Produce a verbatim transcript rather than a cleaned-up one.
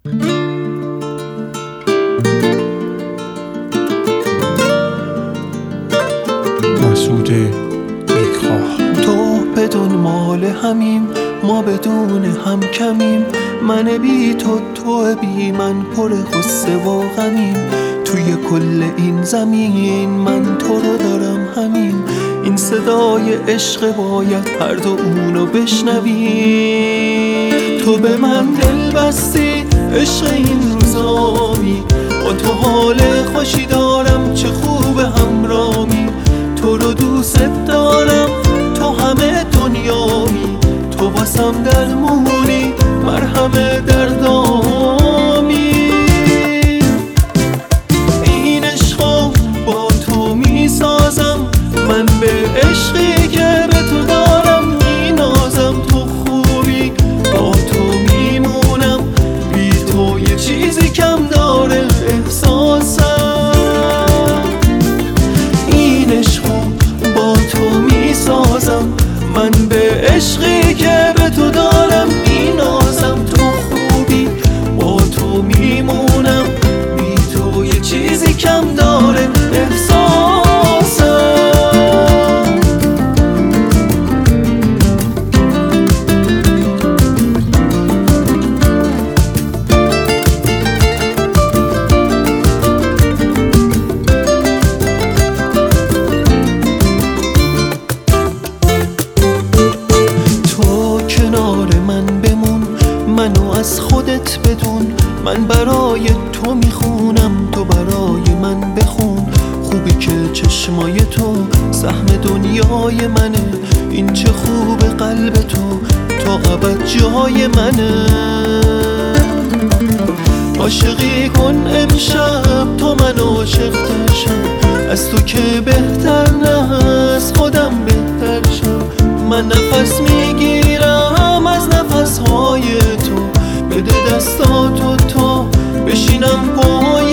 مسعود نیکخواه. تو بدون مال همیم، ما بدون هم کمیم. من بی تو، تو بی من، پر غصه و غمیم. توی کل این زمین من تو رو دارم همین. این صدای عشق باید هر دو اونو بشنویم. تو به من دل بستی، عشق این روزامی. با تو حال خوشی دارم، چه خوب همرامی. تو رو دوست دارم، تو همه دنیامی. تو واسم درمونی، مرهم دردامی. این عشقو با تو میسازم، من به عشقی که به تو دارم مینازم. تو خوبی، با تو میمونم، بی تو یه چیزی کم داره احساسم. این عشقو با تو میسازم، من به عشقی که به تو دارم مینازم. تو خوبی، با تو میمونم، بی تو یه چیزی کم داره احساسم. منو از خودت بدون، من برای تو میخونم، تو برای من بخون. خوبی که چشمای تو سهم دنیای منه. این چه خوب قلب تو، تا ابد جای منه. عاشقی کن امشب، تو من عاشق ترشم. از تو که بهتر نه، از خودم بهتر شم. من نفس میگیرم از نفسهای تو، بده دستاتو تا بشینم پای